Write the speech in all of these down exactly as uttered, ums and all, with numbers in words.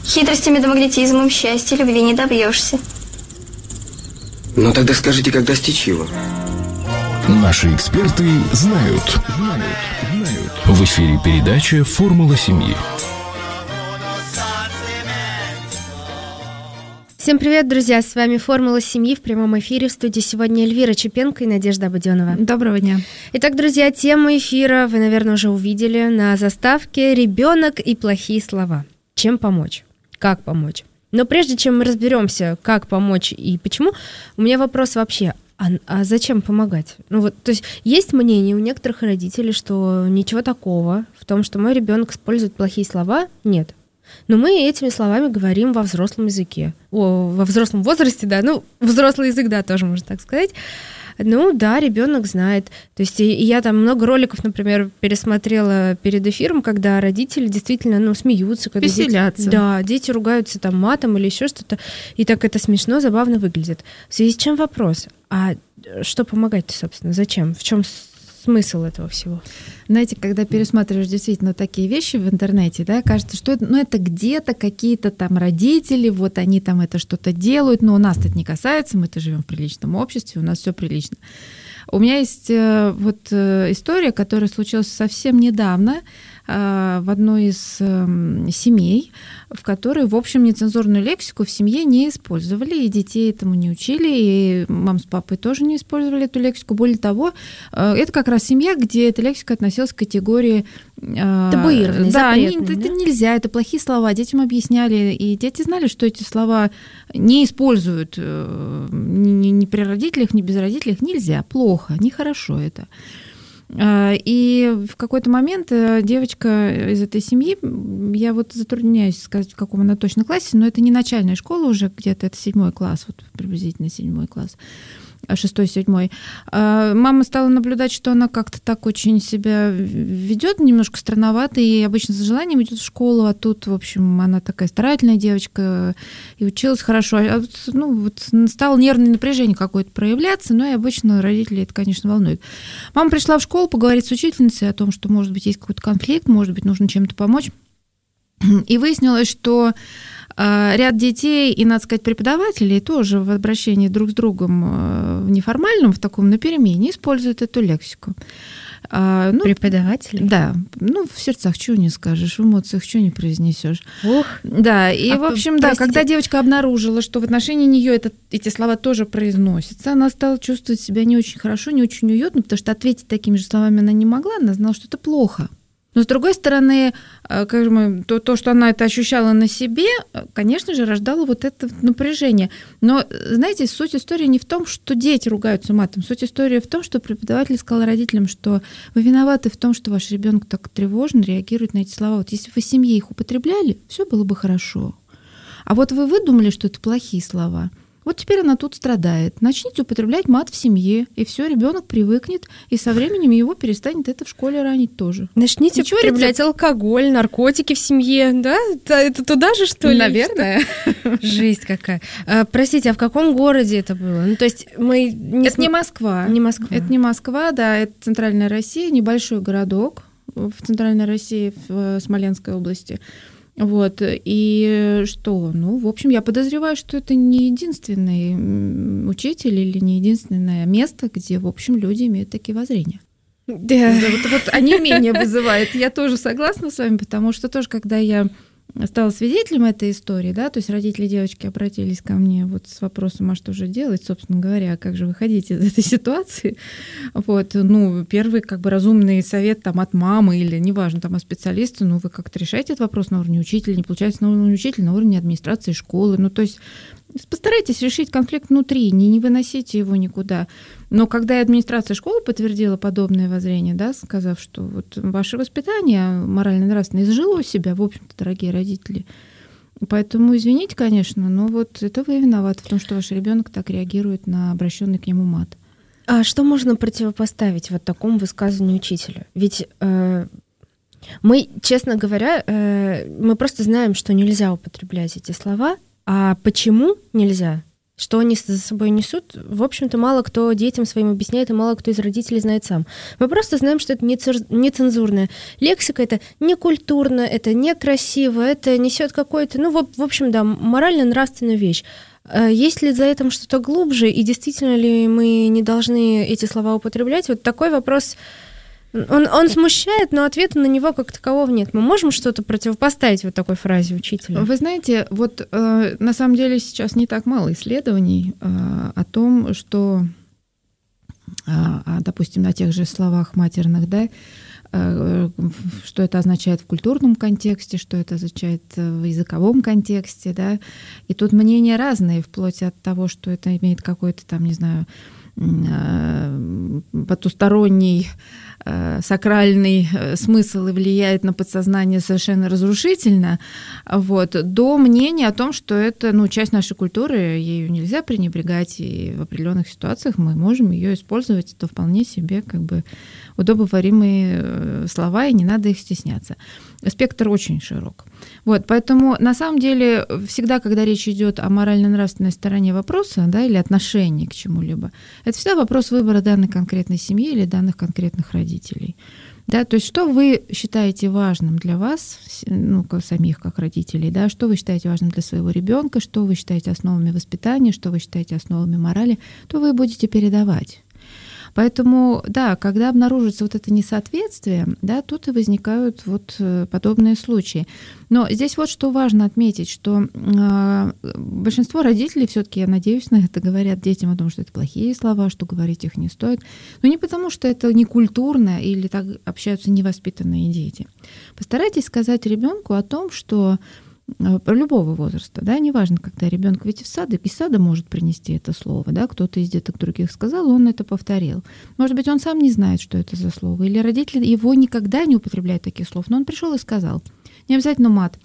Хитростями да магнетизмом счастья любви не добьешься. Ну тогда скажите, как достичь его? Наши эксперты знают. В эфире передача «Формула семьи». Всем привет, друзья! С вами «Формула семьи» в прямом эфире. В студии сегодня Эльвира Чепенко и Надежда Абаденова. Доброго дня! Итак, друзья, тему эфира вы, наверное, уже увидели на заставке «Ребенок и плохие слова». Чем помочь? Как помочь? Но прежде чем мы разберемся, как помочь и почему, у меня вопрос вообще. А, а зачем помогать? Ну вот, то есть есть мнение у некоторых родителей, что ничего такого в том, что мой ребенок использует плохие слова, нет. Но мы этими словами говорим во взрослом языке. О, во взрослом возрасте, да, ну, взрослый язык, да, тоже можно так сказать. Ну, да, ребенок знает. То есть и я там много роликов, например, пересмотрела перед эфиром, когда родители действительно, ну, смеются. Когда веселятся. Дети, да, дети ругаются там матом или еще что-то, и так это смешно, забавно выглядит. В связи с чем вопрос? А что помогать-то, собственно? Зачем? В чем смысл этого всего? Знаете, когда пересматриваешь действительно такие вещи в интернете, да, кажется, что это, ну, это где-то какие-то там родители, вот они там это что-то делают, но у нас это не касается, мы-то живем в приличном обществе, у нас все прилично. У меня есть вот история, которая случилась совсем недавно в одной из семей, в которой, в общем, нецензурную лексику в семье не использовали, и детей этому не учили, и мама с папой тоже не использовали эту лексику. Более того, это как раз семья, где эта лексика относилась к категории табуированной, да, они, запретной, это да? нельзя, это плохие слова. Детям объясняли, и дети знали, что эти слова не используют ни, ни при родителях, ни без родителей, нельзя, плохо, нехорошо это. И в какой-то момент девочка из этой семьи, я вот затрудняюсь сказать, в каком она точно классе, но это не начальная школа уже, где-то это седьмой класс, вот приблизительно седьмой класс, шестой, седьмой. Мама стала наблюдать, что она как-то так очень себя ведет, немножко странновато, и обычно с желанием идет в школу, а тут, в общем, она такая старательная девочка и училась хорошо. А вот, ну, вот стало нервное напряжение какое-то проявляться, но и обычно родители это, конечно, волнует. Мама пришла в школу поговорить с учительницей о том, что, может быть, есть какой-то конфликт, может быть, нужно чем-то помочь. И выяснилось, что ряд детей и, надо сказать, преподавателей тоже в обращении друг с другом в неформальном, в таком на перемене, используют эту лексику. Ну, преподаватели? Да. Ну, в сердцах чего не скажешь, в эмоциях чего не произнесешь. Ох. Да, и, а, в общем, да, когда девочка обнаружила, что в отношении нее это, эти слова тоже произносятся, она стала чувствовать себя не очень хорошо, не очень уютно, потому что ответить такими же словами она не могла, она знала, что это плохо. Но, с другой стороны, как же, то, то, что она это ощущала на себе, конечно же, рождало вот это напряжение. Но, знаете, суть истории не в том, что дети ругаются матом. Суть истории в том, что преподаватель сказал родителям, что вы виноваты в том, что ваш ребенок так тревожно реагирует на эти слова. Вот если бы в семье их употребляли, все было бы хорошо. А вот вы выдумали, что это плохие слова. Вот теперь она тут страдает. Начните употреблять мат в семье, и все, ребенок привыкнет, и со временем его перестанет это в школе ранить тоже. Начните Ничего употреблять рецепт... алкоголь, наркотики в семье, да? Это туда же, что ли? Наверное. Жесть какая. А, простите, а в каком городе это было? Ну, то есть мы... Не это см... не Москва. Не Москва. Это не Москва, да, это Центральная Россия, небольшой городок в Центральной России, в Смоленской области. Вот, и что? Ну, в общем, я подозреваю, что это не единственный учитель или не единственное место, где, в общем, люди имеют такие воззрения. Да. Да, вот, вот они менее вызывают. Я тоже согласна с вами, потому что тоже, когда я стала свидетелем этой истории, да, то есть родители девочки обратились ко мне вот с вопросом, а что же делать, собственно говоря, как же выходить из этой ситуации. Вот, ну, первый как бы разумный совет там от мамы или, неважно, там от специалиста, ну, вы как-то решаете этот вопрос на уровне учителя, не получается на уровне учителя, на уровне администрации школы, ну, то есть постарайтесь решить конфликт внутри, не, не выносите его никуда. Но когда и администрация школы подтвердила подобное воззрение, да, сказав, что вот ваше воспитание морально-нравственное изжило себя, в общем-то, дорогие родители. Поэтому извините, конечно, но вот это вы виноваты в том, что ваш ребенок так реагирует на обращенный к нему мат. А что можно противопоставить вот такому высказыванию учителя? Ведь э, мы, честно говоря, э, мы просто знаем, что нельзя употреблять эти слова. А почему нельзя? что они за собой несут, в общем-то, мало кто детям своим объясняет, и мало кто из родителей знает сам. Мы просто знаем, что это нецензурная лексика, это некультурно, это некрасиво, это несет какой-то, ну, в общем, да, морально-нравственную вещь. Есть ли за этим что-то глубже, и действительно ли мы не должны эти слова употреблять? Вот такой вопрос, он, он смущает, но ответа на него как такового нет. Мы можем что-то противопоставить вот такой фразе учителя? Вы знаете, вот э, на самом деле сейчас не так мало исследований э, о том, что, э, допустим, на тех же словах матерных, да, э, что это означает в культурном контексте, что это означает в языковом контексте, да, и тут мнения разные, вплоть от того, что это имеет какой-то там, не знаю, потусторонний, сакральный смысл и влияет на подсознание совершенно разрушительно, вот, до мнения о том, что это, ну, часть нашей культуры, ею нельзя пренебрегать, и в определенных ситуациях мы можем ее использовать, это вполне себе как бы удобоваримые слова, и не надо их стесняться. Спектр очень широк. Вот, поэтому на самом деле всегда, когда речь идет о морально-нравственной стороне вопроса, да, или отношении к чему-либо, это всегда вопрос выбора данной конкретной семьи или данных конкретных родителей. Да, то есть что вы считаете важным для вас, ну, самих как родителей, да, что вы считаете важным для своего ребенка, что вы считаете основами воспитания, что вы считаете основами морали, то вы будете передавать. Поэтому, да, когда обнаружится вот это несоответствие, да, тут и возникают вот подобные случаи. Но здесь вот что важно отметить, что э, большинство родителей, все-таки, я надеюсь, на это говорят детям о том, что это плохие слова, что говорить их не стоит. Но не потому, что это некультурно или так общаются невоспитанные дети. Постарайтесь сказать ребенку о том, что про любого возраста, да, неважно, когда ребенок ведь в садик, из сада может принести это слово, да, кто-то из деток других сказал, он это повторил. Может быть, он сам не знает, что это за слово, или родители его никогда не употребляют таких слов, но он пришел и сказал. Не обязательно мат,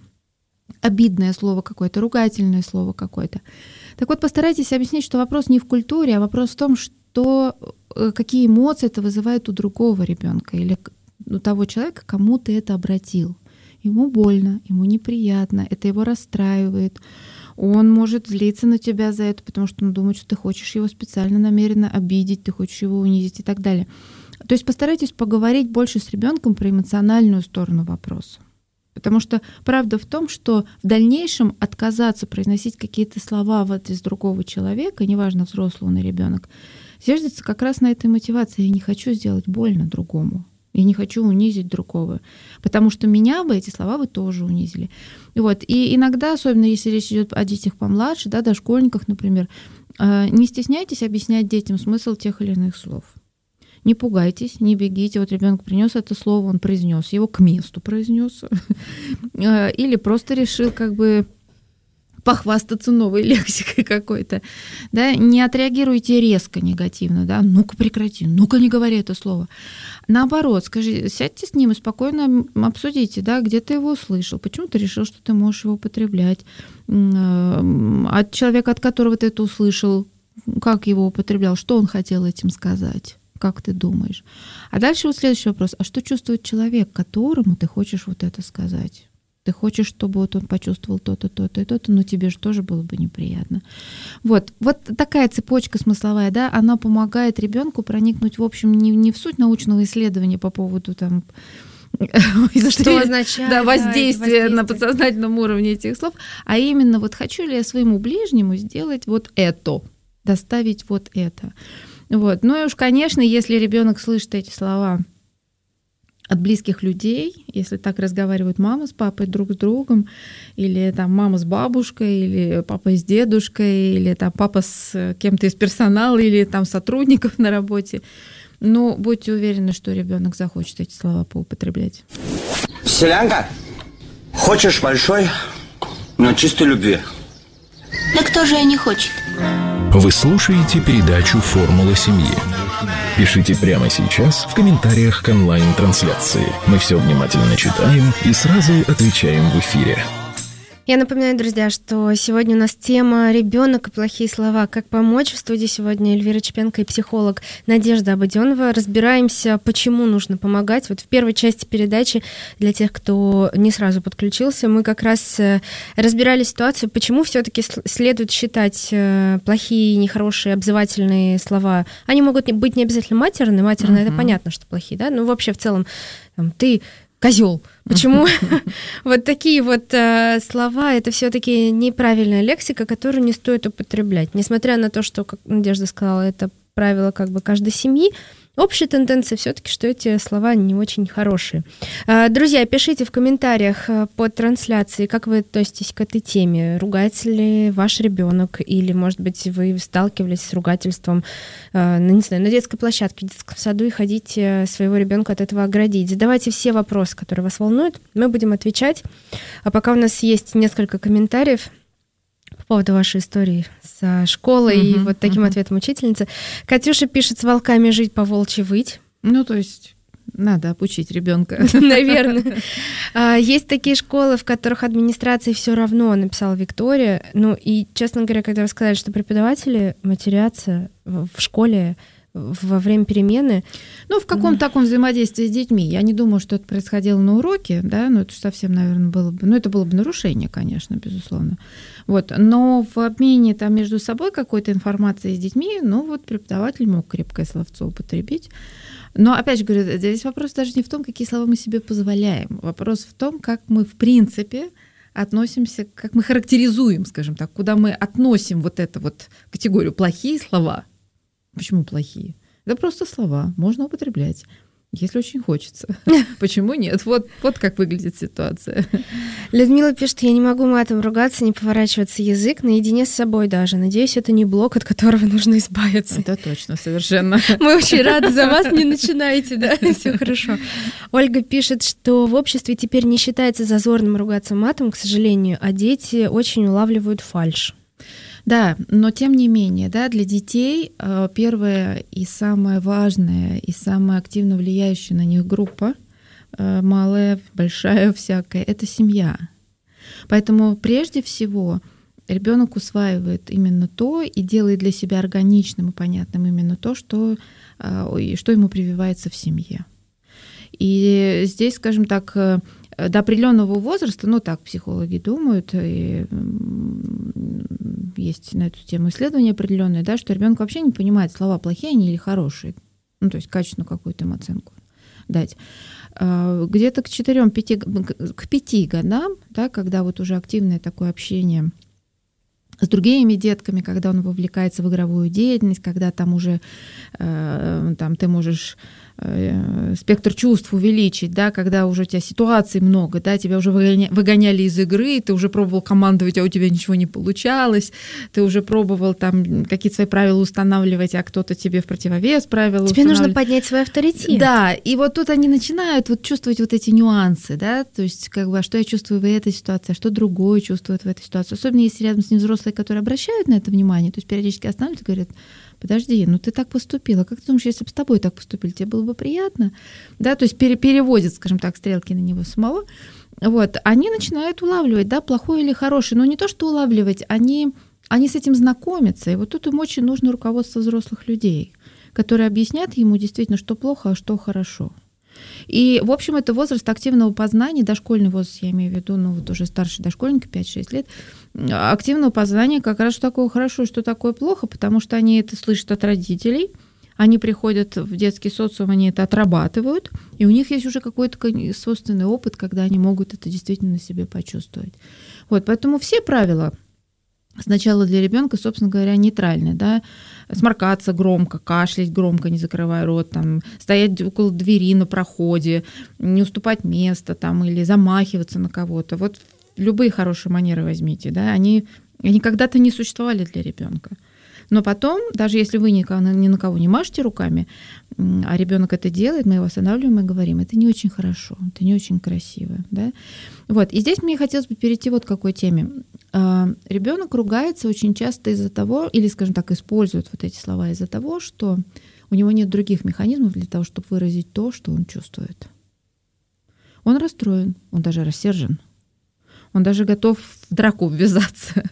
обидное слово какое-то, ругательное слово какое-то. Так вот, постарайтесь объяснить, что вопрос не в культуре, а вопрос в том, что, какие эмоции это вызывает у другого ребенка или у того человека, кому ты это обратил. Ему больно, ему неприятно, это его расстраивает. Он может злиться на тебя за это, потому что он думает, что ты хочешь его специально намеренно обидеть, ты хочешь его унизить и так далее. То есть постарайтесь поговорить больше с ребенком про эмоциональную сторону вопроса. Потому что правда в том, что в дальнейшем отказаться произносить какие-то слова в адрес другого человека, неважно, взрослый он или ребенок, зиждется как раз на этой мотивации. Я не хочу сделать больно другому. Я не хочу унизить другого, потому что меня бы эти слова вы тоже унизили. Вот. И иногда, особенно если речь идет о детях помладше, да, дошкольниках, например, не стесняйтесь объяснять детям смысл тех или иных слов. Не пугайтесь, не бегите. Вот ребенок принес это слово, он произнес его, к месту произнес, или просто решил как бы похвастаться новой лексикой какой-то, да, не отреагируйте резко негативно, да, ну-ка прекрати, ну-ка не говори это слово. Наоборот, скажи, сядьте с ним и спокойно обсудите, да, где ты его услышал, почему ты решил, что ты можешь его употреблять, от человека, от которого ты это услышал, как его употреблял, что он хотел этим сказать, как ты думаешь. А дальше вот следующий вопрос, а что чувствует человек, которому ты хочешь вот это сказать? Ты хочешь, чтобы вот он почувствовал то-то, то-то и то-то, но тебе же тоже было бы неприятно. Вот, вот такая цепочка смысловая, да, она помогает ребенку проникнуть, в общем, не, не в суть научного исследования по поводу там, что означает да, воздействие на подсознательном уровне этих слов, а именно вот хочу ли я своему ближнему сделать вот это, доставить вот это. Вот. Ну и уж, конечно, если ребенок слышит эти слова от близких людей, если так разговаривают мама с папой друг с другом, или там мама с бабушкой, или папа с дедушкой, или там папа с кем-то из персонала, или там сотрудников на работе, ну, будьте уверены, что ребенок захочет эти слова поупотреблять. Селянка, хочешь большой, но чистой любви? Да кто же я не хочет? Вы слушаете передачу «Формула семьи». Пишите прямо сейчас в комментариях к онлайн-трансляции. Мы все внимательно читаем и сразу отвечаем в эфире. Я напоминаю, друзья, что сегодня у нас тема «Ребенок и плохие слова». Как помочь? В студии сегодня Эльвира Чепенко и психолог Надежда Обойденова. Разбираемся, почему нужно помогать. Вот в первой части передачи, для тех, кто не сразу подключился, мы как раз разбирали ситуацию, почему все-таки следует считать плохие, нехорошие, обзывательные слова. Они могут быть не обязательно матерные. Матерные, uh-huh. это понятно, что плохие, да? Ну, вообще, в целом, там, ты... козел. Почему? Вот такие вот э, слова, это все-таки неправильная лексика, которую не стоит употреблять. Несмотря на то, что, как Надежда сказала, это правило как бы каждой семьи, общая тенденция все-таки, что эти слова не очень хорошие. Э, друзья, пишите в комментариях под трансляцией, как вы относитесь к этой теме. Ругается ли ваш ребенок, или, может быть, вы сталкивались с ругательством э, ну, не знаю, на детской площадке, в детском саду, и хотите своего ребенка от этого оградить. Задавайте все вопросы, которые вас волнуют, мы будем отвечать. А пока у нас есть несколько комментариев по поводу вашей истории с школой uh-huh, и вот таким uh-huh. ответом учительницы. Катюша пишет: с волками жить, по волчьи выть. Ну, то есть надо обучить ребенка. Наверное. Есть такие школы, в которых администрации все равно, написала Виктория. Ну и, честно говоря, когда вы сказали, что преподаватели матерятся в школе во время перемены. Ну, в каком да. таком взаимодействии с детьми? Я не думаю, что это происходило на уроке, да, ну, это совсем, наверное, было бы, ну, это было бы нарушение, конечно, безусловно. Вот, но в обмене там между собой какой-то информацией с детьми, ну, вот преподаватель мог крепкое словцо употребить. Но, опять же говорю, здесь вопрос даже не в том, какие слова мы себе позволяем. Вопрос в том, как мы, в принципе, относимся, как мы характеризуем, скажем так, куда мы относим вот эту вот категорию плохие слова. Почему плохие? Это просто слова, можно употреблять, если очень хочется. Почему нет? Вот, вот как выглядит ситуация. Людмила пишет: я не могу матом ругаться, не поворачиваться язык, наедине с собой даже. Надеюсь, это не блок, от которого нужно избавиться. Это точно, совершенно. Мы очень рады за вас, не начинайте, да, все хорошо. Ольга пишет, что в обществе теперь не считается зазорным ругаться матом, к сожалению, а дети очень улавливают фальшь. Да, но тем не менее, да, для детей первая и самая важная, и самая активно влияющая на них группа, малая, большая, всякая, это семья. Поэтому прежде всего ребенок усваивает именно то и делает для себя органичным и понятным именно то, что, что ему прививается в семье. И здесь, скажем так, до определенного возраста, ну так психологи думают, и есть на эту тему исследования определенные, да, что ребенок вообще не понимает, слова плохие они или хорошие, ну то есть качественную какую-то им оценку дать. Где-то к четырем-пяти, к пяти годам, да, когда вот уже активное такое общение с другими детками, когда он вовлекается в игровую деятельность, когда там уже там, ты можешь спектр чувств увеличить, да, когда уже у тебя ситуаций много, да, тебя уже выгоняли из игры, ты уже пробовал командовать, а у тебя ничего не получалось, ты уже пробовал там какие-то свои правила устанавливать, а кто-то тебе в противовес правила тебе нужно поднять свой авторитет. Да, и вот тут они начинают вот чувствовать вот эти нюансы, да, то есть как бы, а что я чувствую в этой ситуации, а что другой чувствует в этой ситуации, особенно если рядом с ним взрослые, которые обращают на это внимание, то есть периодически останавливаются и говорят: подожди, ну ты так поступила, как ты думаешь, если бы с тобой так поступили, тебе было бы приятно? Да, то есть пере- переводят, скажем так, стрелки на него самого. Вот, они начинают улавливать, да, плохое или хорошее, но не то, что улавливать, они, они с этим знакомятся, и вот тут им очень нужно руководство взрослых людей, которые объяснят ему действительно, что плохо, а что хорошо. И, в общем, это возраст активного познания, дошкольный возраст, я имею в виду, ну вот уже старшие дошкольники, пять-шесть лет, активного познания как раз, что такое хорошо, что такое плохо, потому что они это слышат от родителей, они приходят в детский социум, они это отрабатывают, и у них есть уже какой-то собственный опыт, когда они могут это действительно на себе почувствовать. Вот, поэтому все правила сначала для ребенка, собственно говоря, нейтральные, да, сморкаться громко, кашлять громко, не закрывая рот, там, стоять около двери на проходе, не уступать место там, или замахиваться на кого-то. Вот любые хорошие манеры возьмите, да, они, они когда-то не существовали для ребенка. Но потом, даже если вы ни на кого не машете руками, а ребенок это делает, мы его останавливаем и говорим: это не очень хорошо, это не очень красиво. Да? Вот. И здесь мне хотелось бы перейти вот к какой теме. Ребенок ругается очень часто из-за того, или, скажем так, использует вот эти слова из-за того, что у него нет других механизмов для того, чтобы выразить то, что он чувствует. Он расстроен, он даже рассержен. Он даже готов в драку ввязаться.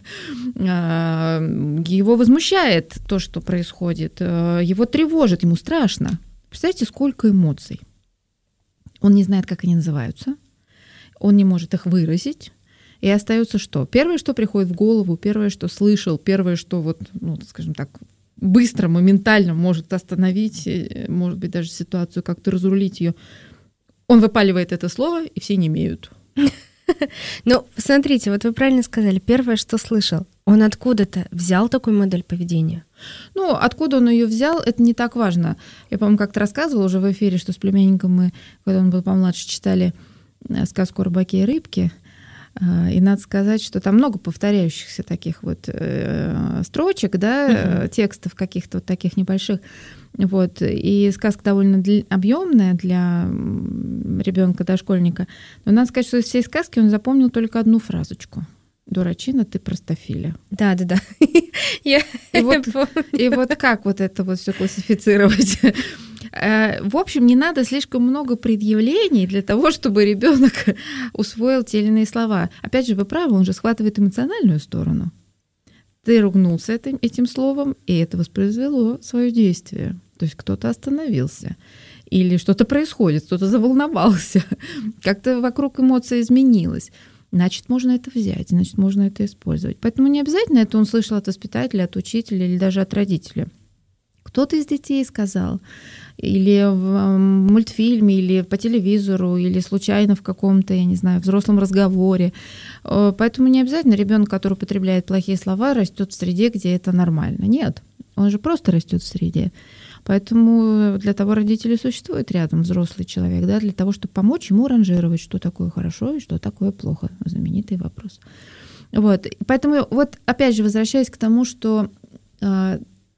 Его возмущает то, что происходит. Его тревожит, ему страшно. Представляете, сколько эмоций. Он не знает, как они называются. Он не может их выразить. И остается что? Первое, что приходит в голову, первое, что слышал, первое, что вот, ну, скажем так, быстро, моментально может остановить, может быть, даже ситуацию, как-то разрулить ее. Он выпаливает это слово, и все немеют. Ну, смотрите, вот вы правильно сказали, первое, что слышал, он откуда-то взял такую модель поведения? Ну, откуда он ее взял, это не так важно. Я, по-моему, как-то рассказывала уже в эфире, что с племянником мы, когда он был помладше, читали сказку о рыбаке и рыбке. И надо сказать, что там много повторяющихся таких вот э, строчек, да, uh-huh. текстов каких-то вот таких небольших. Вот. И сказка довольно дл- объемная для ребенка, дошкольника. Но надо сказать, что из всей сказки он запомнил только одну фразочку. «Дурачина, ты простофиля». Да-да-да. И вот как вот это вот все классифицировать? В общем, не надо слишком много предъявлений для того, чтобы ребенок усвоил те или иные слова. Опять же, вы правы, он же схватывает эмоциональную сторону. Ты ругнулся этим, этим словом, и это воспроизвело свое действие. То есть кто-то остановился, или что-то происходит, кто-то заволновался, как-то вокруг эмоция изменилась. Значит, можно это взять, значит, можно это использовать. Поэтому не обязательно это он слышал от воспитателя, от учителя или даже от родителя. Кто-то из детей сказал, или в мультфильме, или по телевизору, или случайно в каком-то, я не знаю, взрослом разговоре. Поэтому не обязательно ребенок, который употребляет плохие слова, растет в среде, где это нормально. Нет, он же просто растет в среде. Поэтому для того родители существует рядом взрослый человек, да, для того, чтобы помочь ему ранжировать, что такое хорошо и что такое плохо. Знаменитый вопрос. Вот. Поэтому вот опять же возвращаясь к тому, что э,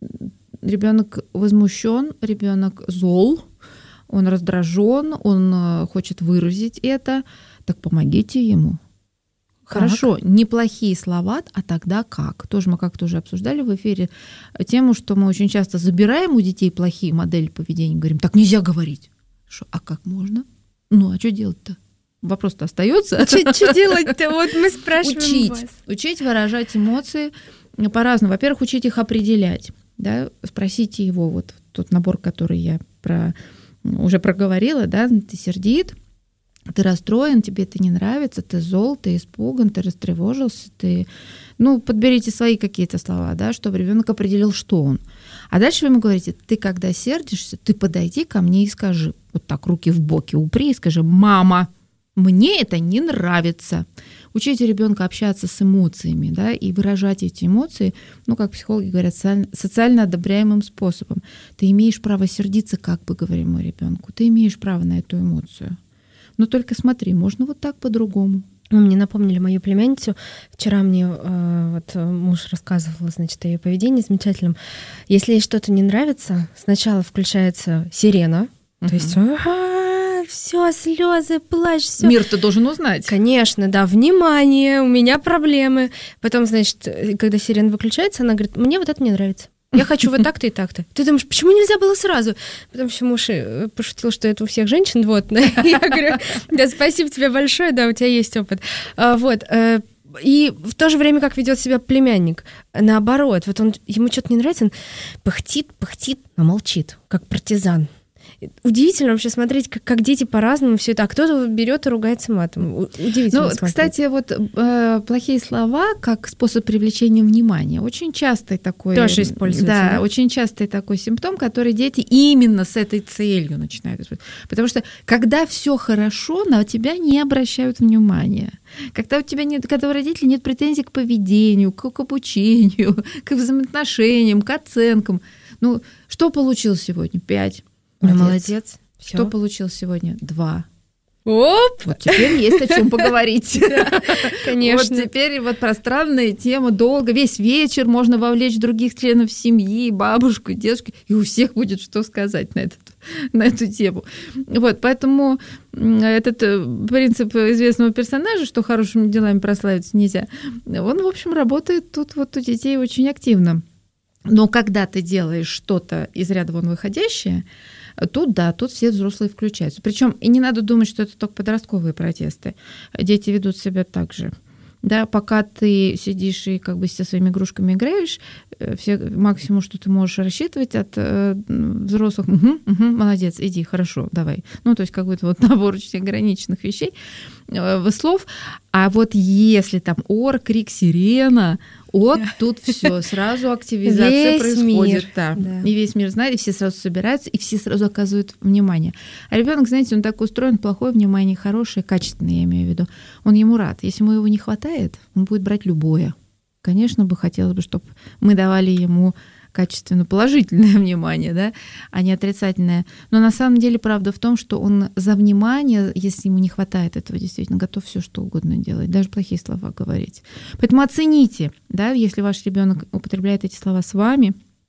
ребенок возмущен, ребенок зол, он раздражен, он хочет выразить это, так помогите ему. Хорошо, неплохие слова, а тогда как? Тоже мы как-то уже обсуждали в эфире тему, что мы очень часто забираем у детей плохие модели поведения, говорим, так нельзя говорить. Шо, а как можно? Ну, а что делать-то? Вопрос-то остается. Что делать-то? Вот мы спрашиваем учить, вас. Учить выражать эмоции по-разному. Во-первых, учить их определять. Да? Спросите его, вот тот набор, который я про, уже проговорила, да, ты сердит, ты расстроен, тебе это не нравится, ты зол, ты испуган, ты растревожился, ты... Ну, подберите свои какие-то слова, да, чтобы ребенок определил, что он. А дальше вы ему говорите, ты когда сердишься, ты подойди ко мне и скажи, вот так руки в боки упри и скажи, мама, мне это не нравится. Учите ребенка общаться с эмоциями, да, и выражать эти эмоции, ну, как психологи говорят, социально одобряемым способом. Ты имеешь право сердиться, как бы говорим мы ребенку, ты имеешь право на эту эмоцию. Но только смотри, можно вот так по-другому. Вы мне напомнили мою племянницу. Вчера мне э, вот муж рассказывал, значит, о ее поведении замечательном. Если ей что-то не нравится, сначала включается сирена, uh-huh. то есть все, слезы, плач, все. Мир-то должен узнать. Конечно, да, внимание, у меня проблемы. Потом, значит, когда сирена выключается, она говорит, мне вот это не нравится. Я хочу вот так-то и так-то. Ты думаешь, почему нельзя было сразу? Потому что муж пошутил, что это у всех женщин, вот. Я говорю, да, спасибо тебе большое, да, у тебя есть опыт. Вот. И в то же время, как ведет себя племянник, наоборот, вот он, ему что-то не нравится, он пыхтит, пыхтит, но молчит, как партизан. Удивительно вообще смотреть, как, как дети по-разному все это. А кто-то берет и ругается матом. Удивительно. Ну, смотреть. Кстати, вот э, плохие слова как способ привлечения внимания. Очень частый такой. Тоже используется. Да, да, очень частый такой симптом, который дети именно с этой целью начинают использовать. Потому что когда все хорошо, на тебя не обращают внимания. Когда у тебя нет, когда у родителей нет претензий к поведению, к, к обучению, к взаимоотношениям, к оценкам. Ну, что получил сегодня? Пять. Молодец. Молодец. Что Всё. Получил сегодня? Два. Оп! Вот теперь есть о чем поговорить. Конечно. Вот теперь вот пространная тема, долго, весь вечер можно вовлечь других членов семьи, бабушку, дедушку, и у всех будет что сказать на, этот, на эту тему. Вот, поэтому этот принцип известного персонажа, что хорошими делами прославиться нельзя, он, в общем, работает тут вот у детей очень активно. Но когда ты делаешь что-то из ряда вон выходящее, тут, да, тут все взрослые включаются. Причем и не надо думать, что это только подростковые протесты. Дети ведут себя так же. Да, пока ты сидишь и как бы со своими игрушками играешь, все, максимум, что ты можешь рассчитывать от э, взрослых, угу, угу, молодец, иди, хорошо, давай. Ну, то есть какой-то вот набор очень ограниченных вещей, э, слов. А вот если там ор, крик, сирена, вот тут все, сразу активизация весь происходит. Мир. Да. Да. И весь мир знает, и все сразу собираются, и все сразу оказывают внимание. А ребенок, знаете, он так устроен, плохое внимание, хорошее, качественное, я имею в виду. Он ему рад. Если ему его не хватает, он будет брать любое. Конечно, бы хотелось бы, чтобы мы давали ему качественно положительное внимание, да, а не отрицательное. Но на самом деле правда в том, что он за внимание, если ему не хватает этого, действительно готов все что угодно делать, даже плохие слова говорить. Поэтому оцените, да, если ваш ребенок употребляет эти слова с вами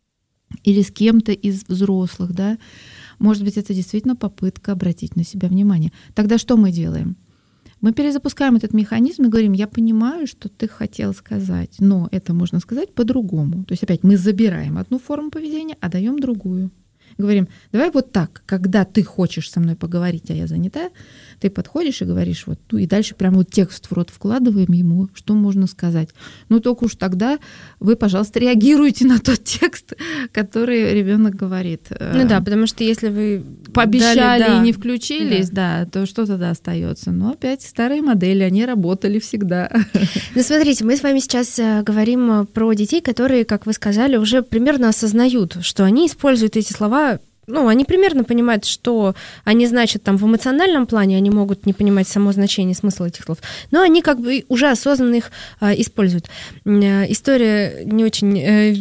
или с кем-то из взрослых, да, может быть, это действительно попытка обратить на себя внимание. Тогда что мы делаем? Мы перезапускаем этот механизм и говорим, я понимаю, что ты хотел сказать, но это можно сказать по-другому. То есть опять мы забираем одну форму поведения, а даем другую. Говорим, давай вот так, когда ты хочешь со мной поговорить, а я занята, ты подходишь и говоришь, вот, ну и дальше прямо вот текст в рот вкладываем ему, что можно сказать. Ну только уж тогда вы, пожалуйста, реагируйте на тот текст, который ребенок говорит. Ну да, потому что если вы пообещали дали, да, и не включились, да. да, то что тогда остается? Но опять старые модели, они работали всегда. Ну смотрите, мы с вами сейчас говорим про детей, которые, как вы сказали, уже примерно осознают, что они используют эти слова. Ну, они примерно понимают, что они значат там в эмоциональном плане, они могут не понимать само значение, смысл этих слов, но они как бы уже осознанно их э, используют. Э, история не очень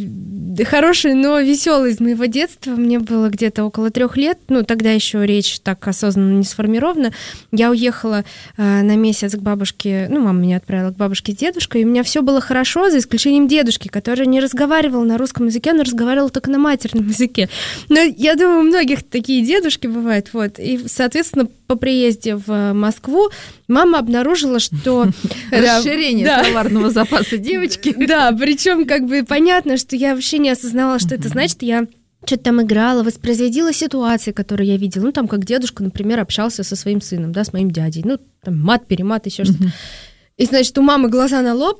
э, хорошая, но веселая из моего детства. Мне было где-то около трех лет, ну, тогда еще речь так осознанно не сформирована. Я уехала э, на месяц к бабушке, ну, мама меня отправила к бабушке с дедушкой, и у меня все было хорошо, за исключением дедушки, который не разговаривал на русском языке, но разговаривал только на матерном языке. Но я думаю, у многих такие дедушки бывают, вот, и, соответственно, по приезде в Москву мама обнаружила, что... Расширение словарного запаса девочки. Да, причем как бы понятно, что я вообще не осознавала, что это значит, я что-то там играла, воспроизводила ситуации, которые я видела, ну, там, как дедушка, например, общался со своим сыном, да, с моим дядей, ну, там, мат, перемат, еще что-то. И, значит, у мамы глаза на лоб,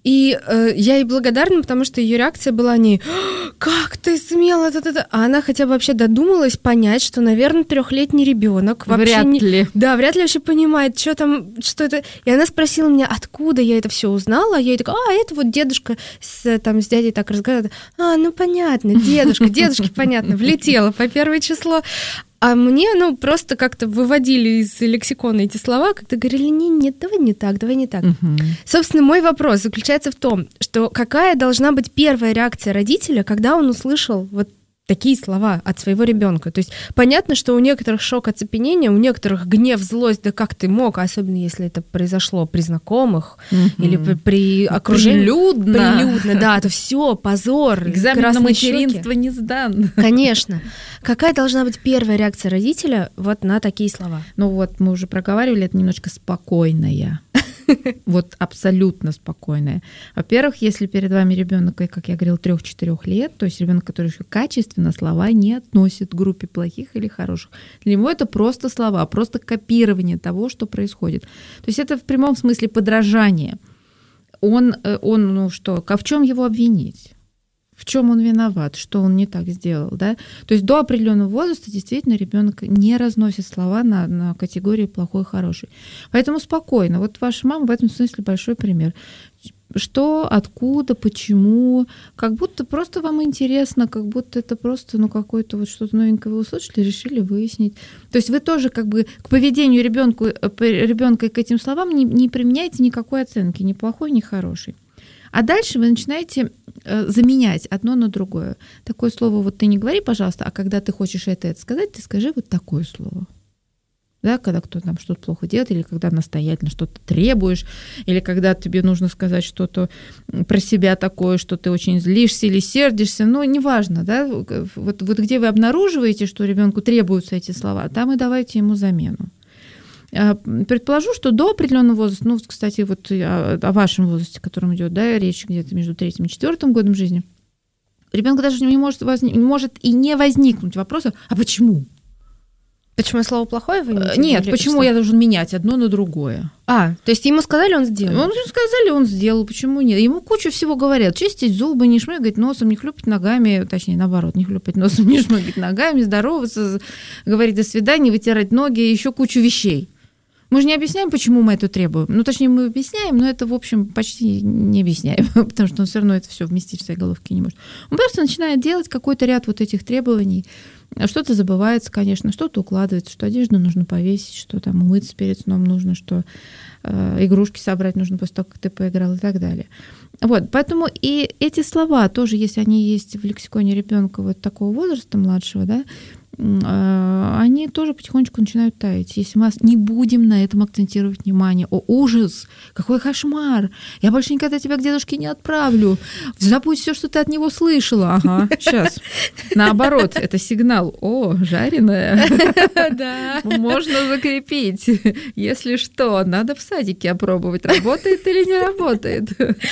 и э, я ей благодарна, потому что ее реакция была не «Как ты смела?» это-это-это? А она хотя бы вообще додумалась понять, что, наверное, трехлетний ребенок вообще вряд не... ли. Да, вряд ли вообще понимает, что там, что это. И она спросила меня, откуда я это все узнала. А я ей такая, а, это вот дедушка с, там, с дядей так разговаривает. А, ну понятно, дедушка, дедушке понятно, влетела по первое число. А мне, ну, просто как-то выводили из лексикона эти слова, как-то говорили, не, нет, давай не так, давай не так. Угу. Собственно, мой вопрос заключается в том, что какая должна быть первая реакция родителя, когда он услышал вот такие слова от своего ребенка. То есть понятно, что у некоторых шок, оцепенение, у некоторых гнев, злость, да как ты мог, особенно если это произошло при знакомых угу. или при, при окружении. Прилюдно. Прилюдно, да, то все, позор. Экзамен на материнство не сдан. Конечно. Какая должна быть первая реакция родителя вот на такие слова? Ну вот, мы уже проговаривали, это немножко спокойная. Вот абсолютно спокойная. Во-первых, если перед вами ребенок, как я говорила, трех-четырех лет, то есть ребенок, который еще качественно слова не относит к группе плохих или хороших. Для него это просто слова, просто копирование того, что происходит. То есть это в прямом смысле подражание. Он, он ну что, в чем его обвинить? В чем он виноват, что он не так сделал, да? То есть до определенного возраста действительно ребенок не разносит слова на, на категории плохой, хороший. Поэтому спокойно. Вот ваша мама в этом смысле большой пример. Что, откуда, почему, как будто просто вам интересно, как будто это просто ну, какое-то вот что-то новенькое вы услышали, решили выяснить. То есть вы тоже как бы к поведению ребенка и к этим словам не, не применяете никакой оценки, ни плохой, ни хорошей. А дальше вы начинаете э, заменять одно на другое. Такое слово вот ты не говори, пожалуйста, а когда ты хочешь это, это сказать, ты скажи вот такое слово. Да, когда кто-то там что-то плохо делает, или когда настоятельно что-то требуешь, или когда тебе нужно сказать что-то про себя такое, что ты очень злишься или сердишься, ну, неважно, да, вот, вот где вы обнаруживаете, что ребенку требуются эти слова, там и давайте ему замену. Предположу, что до определенного возраста, ну, кстати, вот о, о вашем возрасте, о котором идет, да, речь где-то между третьим и четвертым годом жизни, ребенку даже не может, возник, может и не возникнуть вопроса, а почему? Почему слово плохое вы имеете в виду? Нет, Или почему что? я должен менять одно на другое? А, то есть ему сказали, он сделал? Он сказали, он сделал, почему нет? Ему кучу всего говорят. Чистить зубы, не шмыгать носом, не хлюпать ногами, точнее, наоборот, не хлюпать носом, не шмыгать ногами, здороваться, говорить до свидания, вытирать ноги, еще кучу вещей. Мы же не объясняем, почему мы это требуем. Ну, точнее, мы объясняем, но это, в общем, почти не объясняем, потому что он все равно это все вместить в своей головке не может. Он просто начинает делать какой-то ряд вот этих требований. Что-то забывается, конечно, что-то укладывается, что одежду нужно повесить, что там умыться перед сном нужно, что э, игрушки собрать нужно после того, как ты поиграл и так далее. Вот, поэтому и эти слова тоже, если они есть в лексиконе ребенка вот такого возраста младшего, да, они тоже потихонечку начинают таять. Если мы не будем на этом акцентировать внимание. О, ужас! Какой кошмар! Я больше никогда тебя к дедушке не отправлю. Забудь все, что ты от него слышала. Ага, сейчас. Наоборот, это сигнал. О, жареное. Да. Можно закрепить. Если что, надо в садике опробовать, работает или не работает.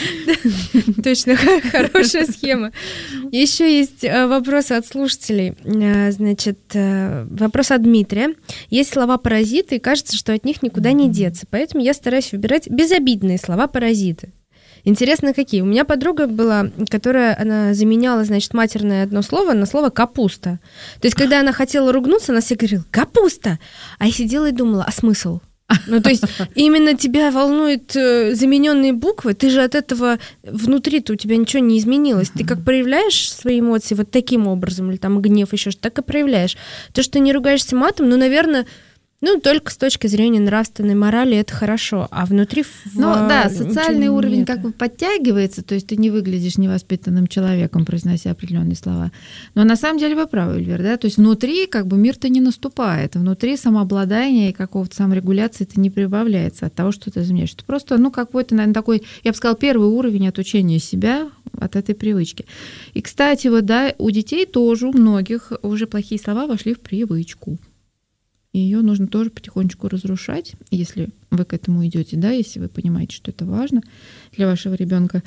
Точно, хорошая схема. Еще есть вопросы от слушателей. Значит, вопрос от Дмитрия. Есть слова-паразиты, и кажется, что от них никуда не деться. Поэтому я стараюсь выбирать безобидные слова-паразиты. Интересно, какие? У меня подруга была, которая она заменяла, значит, матерное одно слово на слово «капуста». То есть, когда она хотела ругнуться, она себе говорила «капуста», а я сидела и думала, а смысл? Ну, то есть именно тебя волнуют замененные буквы, ты же от этого внутри-то у тебя ничего не изменилось. Ты как проявляешь свои эмоции вот таким образом, или там гнев еще, так и проявляешь. То, что ты не ругаешься матом, ну, наверное, ну, только с точки зрения нравственной морали это хорошо, а внутри... Ну, в... да, социальный уровень нет. как бы подтягивается, то есть ты не выглядишь невоспитанным человеком, произнося определенные слова. Но на самом деле вы правы, Эльвира, да, то есть внутри как бы мир-то не наступает, внутри самообладания и какого-то саморегуляции-то не прибавляется от того, что ты изменяешь. Это просто, ну, какой-то, наверное, такой, я бы сказала, первый уровень отучения себя от этой привычки. И, кстати, вот, да, у детей тоже, у многих уже плохие слова вошли в привычку. Ее нужно тоже потихонечку разрушать, если вы к этому идете, да, если вы понимаете, что это важно для вашего ребенка.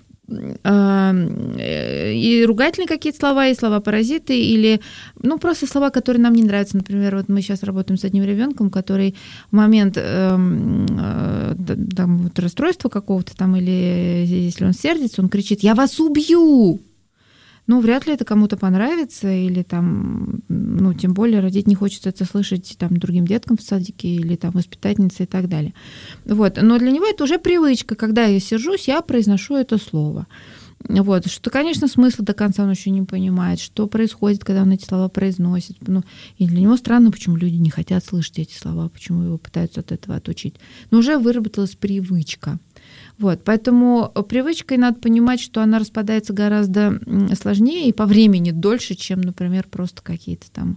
И ругательные какие-то слова, и слова-паразиты, или ну, просто слова, которые нам не нравятся. Например, вот мы сейчас работаем с одним ребенком, который в момент э, там, вот, расстройства какого-то там, или если он сердится, он кричит: «Я вас убью!» Ну, вряд ли это кому-то понравится, или там, ну, тем более родить не хочется это слышать там другим деткам в садике, или там воспитательнице и так далее. Вот. Но для него это уже привычка. Когда я сержусь, я произношу это слово. Вот. Что, конечно, смысл до конца он еще не понимает, что происходит, когда он эти слова произносит. Ну, и для него странно, почему люди не хотят слышать эти слова, почему его пытаются от этого отучить. Но уже выработалась привычка. Вот, поэтому привычкой надо понимать, что она распадается гораздо сложнее и по времени дольше, чем, например, просто какие-то там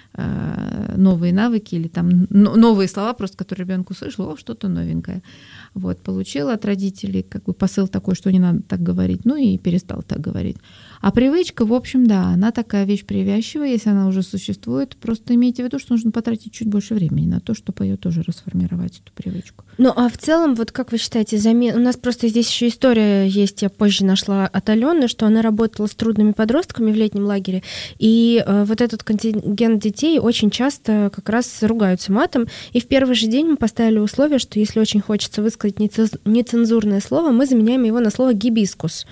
новые навыки или там новые слова, просто которые ребенок услышал, о, что-то новенькое. Вот, получил от родителей как бы посыл такой, что не надо так говорить, ну и перестал так говорить. А привычка, в общем, да, она такая вещь привязчивая, если она уже существует, просто имейте в виду, что нужно потратить чуть больше времени на то, чтобы ее тоже расформировать, эту привычку. Ну, а в целом, вот как вы считаете, замен... у нас просто здесь еще история есть, я позже нашла от Алены, что она работала с трудными подростками в летнем лагере, и э, вот этот контингент детей очень часто как раз ругаются матом, и в первый же день мы поставили условие, что если очень хочется высказать нецензурное слово, мы заменяем его на слово «гибискус».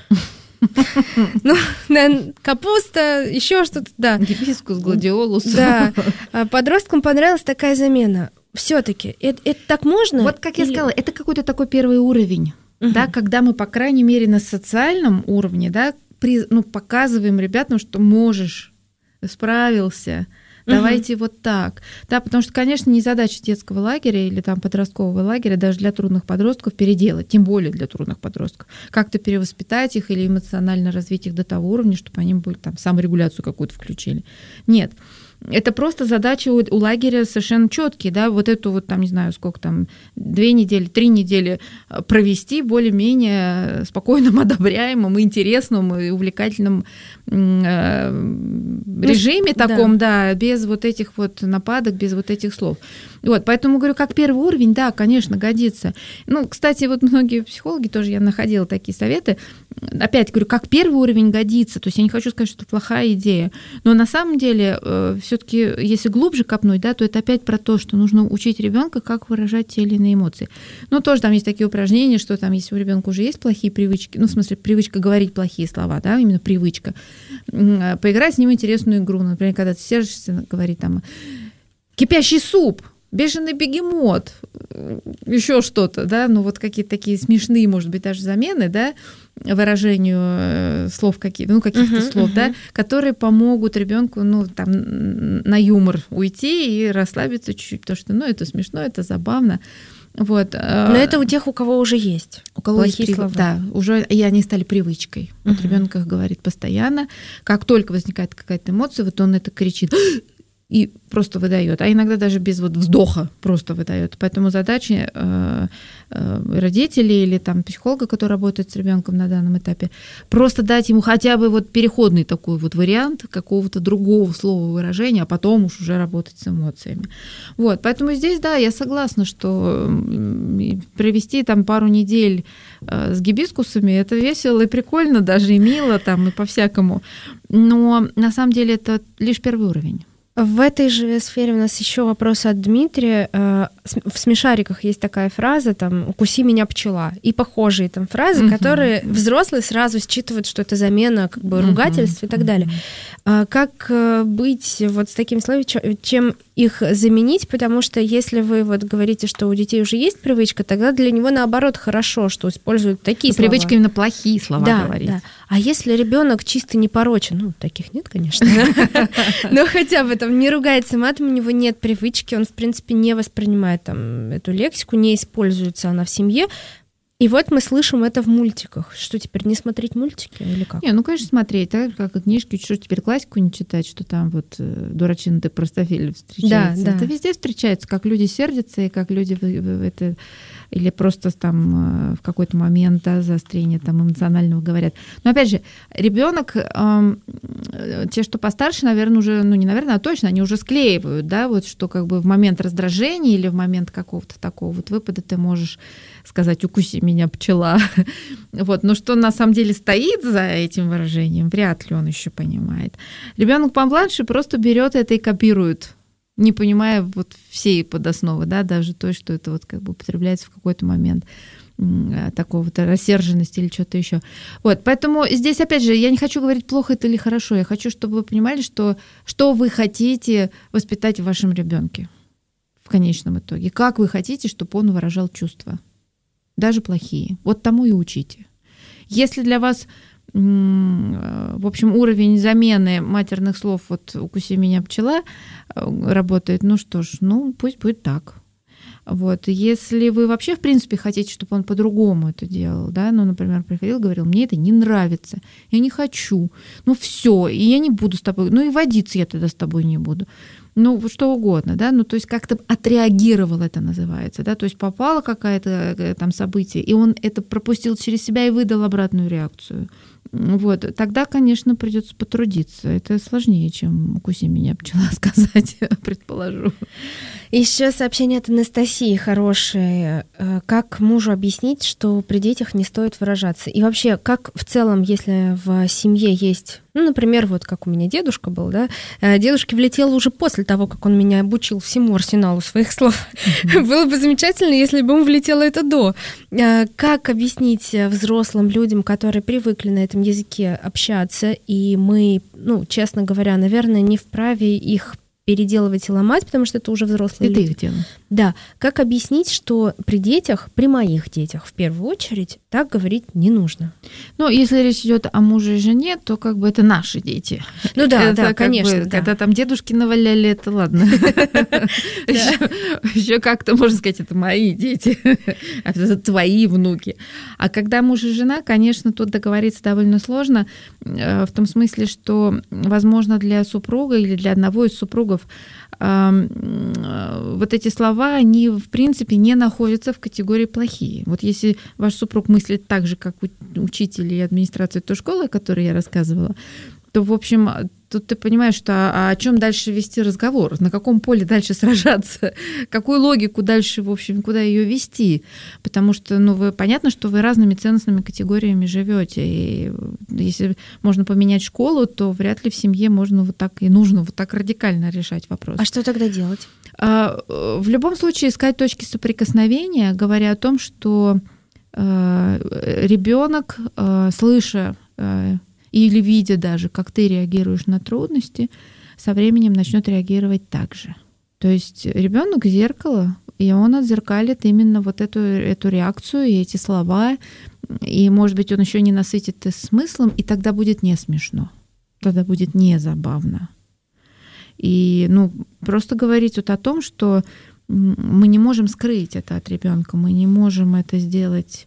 Ну, капуста, еще что-то, да. Гибискус, гладиолус. Да. Подросткам понравилась такая замена. Все-таки это, это так можно? Вот как я сказала, это какой-то такой первый уровень, uh-huh. да, когда мы, по крайней мере, на социальном уровне, да, при, ну, показываем ребятам, что можешь, справился. Давайте угу. вот так. Да, потому что, конечно, не задача детского лагеря или там подросткового лагеря даже для трудных подростков переделать, тем более для трудных подростков. Как-то перевоспитать их или эмоционально развить их до того уровня, чтобы они были там саморегуляцию какую-то включили. Нет. Это просто задачи у, у лагеря совершенно четкие, да, вот эту вот там, не знаю, сколько там, две недели, три недели провести в более-менее спокойном, одобряемом, интересном и увлекательном э, режиме ну, таком, да. да, без вот этих вот нападок, без вот этих слов. Вот, поэтому говорю, как первый уровень, да, конечно, годится. Ну, кстати, вот многие психологи тоже, я находила такие советы, опять говорю, как первый уровень годится, то есть я не хочу сказать, что это плохая идея, но на самом деле э, все все-таки, если глубже копнуть, да, то это опять про то, что нужно учить ребенка, как выражать те или иные эмоции. Ну, тоже там есть такие упражнения, что там, если у ребенка уже есть плохие привычки, ну, в смысле, привычка говорить плохие слова, да, именно привычка, поиграть с ним интересную игру. Например, когда ты сердишься, говорить там «кипящий суп», «бешеный бегемот», еще что-то, да, ну вот какие-то такие смешные, может быть, даже замены, да, выражению слов каких-то, ну, каких-то uh-huh, слов, uh-huh. да, которые помогут ребенку, ну, там, на юмор уйти и расслабиться чуть-чуть, потому что, ну, это смешно, это забавно. Вот. Но это у тех, у кого уже есть. У кого плохие есть слова. Да, уже и они стали привычкой. Uh-huh. Вот ребенок их говорит постоянно. Как только возникает какая-то эмоция, вот он это кричит и просто выдает, а иногда даже без вот вздоха просто выдает. Поэтому задача э, э, родителей или там психолога, который работает с ребенком на данном этапе, просто дать ему хотя бы вот переходный такой вот вариант какого-то другого слова выражения, а потом уж уже работать с эмоциями. Вот, поэтому здесь, да, я согласна, что провести там пару недель э, с гибискусами, это весело и прикольно, даже и мило там и по-всякому. Но на самом деле это лишь первый уровень. В этой же сфере у нас еще вопрос от Дмитрия. В смешариках есть такая фраза, там, «укуси меня, пчела», и похожие там фразы, uh-huh. которые взрослые сразу считывают, что это замена как бы ругательств uh-huh. и так далее. Uh-huh. Как быть вот с такими словами, чем их заменить? Потому что если вы вот говорите, что у детей уже есть привычка, тогда для него наоборот хорошо, что используют такие слова. Привычка именно плохие слова да, говорить. Да. А если ребенок чисто непорочен, ну, таких нет, конечно, но хотя бы там не ругается матом, у него нет привычки, он, в принципе, не воспринимает там эту лексику, не используется она в семье. И вот мы слышим это в мультиках. Что теперь, не смотреть мультики или как? Не, ну, конечно, смотреть, так как и книжки, что теперь классику не читать, что там вот дурачина ты простофиль встречается. Да, да. Это везде встречается, как люди сердятся, и как люди это... или просто там в какой-то момент да, заострения там, эмоционального говорят. Но опять же, ребенок, э, те, что постарше, наверное, уже, ну не наверное, а точно, они уже склеивают, да, вот что как бы в момент раздражения или в момент какого-то такого вот выпада ты можешь сказать «укуси меня, пчела». Вот. Но что на самом деле стоит за этим выражением, вряд ли он еще понимает. Ребенок помладше просто берет это и копирует, не понимая вот всей подосновы, да, даже то, что это вот как бы употребляется в какой-то момент такого-то рассерженности или что-то еще. Вот, поэтому здесь, опять же, я не хочу говорить, плохо это или хорошо, я хочу, чтобы вы понимали, что, что вы хотите воспитать в вашем ребенке в конечном итоге, как вы хотите, чтобы он выражал чувства, даже плохие. Вот тому и учите. Если для вас в общем, уровень замены матерных слов вот «укуси меня, пчела» работает, ну что ж, ну пусть будет так. Вот. Если вы вообще, в принципе, хотите, чтобы он по-другому это делал, да, ну, например, приходил, говорил, мне это не нравится, я не хочу, ну все, и я не буду с тобой, ну и водиться я тогда с тобой не буду. Ну, что угодно, да, ну, то есть как-то отреагировал, это называется, да, то есть попало какое-то там событие, и он это пропустил через себя и выдал обратную реакцию. Вот, тогда, конечно, придется потрудиться. Это сложнее, чем «укуси меня, пчела» сказать, предположу. Еще сообщение от Анастасии хорошее. Как мужу объяснить, что при детях не стоит выражаться? И вообще, как в целом, если в семье есть, ну, например, вот как у меня дедушка был, да, дедушке влетело уже после того, как он меня обучил всему арсеналу своих слов. Mm-hmm. Было бы замечательно, если бы ему влетело это до. Как объяснить взрослым людям, которые привыкли на этом языке общаться, и мы, ну, честно говоря, наверное, не вправе их переделывать и ломать, потому что это уже взрослые это люди. Их дело. Да. Как объяснить, что при детях, при моих детях в первую очередь, так говорить не нужно? Ну, если речь идет о муже и жене, то как бы это наши дети. Ну да, это, да, конечно. Бы, да. Когда там дедушки наваляли, это ладно. Еще как-то можно сказать, это мои дети, это твои внуки. А когда муж и жена, конечно, тут договориться довольно сложно, в том смысле, что, возможно, для супруга или для одного из супругов вот эти слова, они, в принципе, не находятся в категории плохие. Вот если ваш супруг мыслит так же, как учитель и администрация той школы, о которой я рассказывала, то, в общем, тут ты понимаешь, что а о чем дальше вести разговор, на каком поле дальше сражаться, какую логику дальше, в общем, куда ее вести. Потому что, ну, вы, понятно, что вы разными ценностными категориями живете. И если можно поменять школу, то вряд ли в семье можно вот так и нужно вот так радикально решать вопрос. А что тогда делать? В любом случае искать точки соприкосновения, говоря о том, что ребенок, слыша или видя даже, как ты реагируешь на трудности, со временем начнет реагировать так же. То есть ребенок зеркало, и он отзеркалит именно вот эту, эту реакцию и эти слова, и, может быть, он еще не насытит их смыслом, и тогда будет не смешно, тогда будет не забавно. И ну, просто говорить вот о том, что мы не можем скрыть это от ребенка, мы не можем это сделать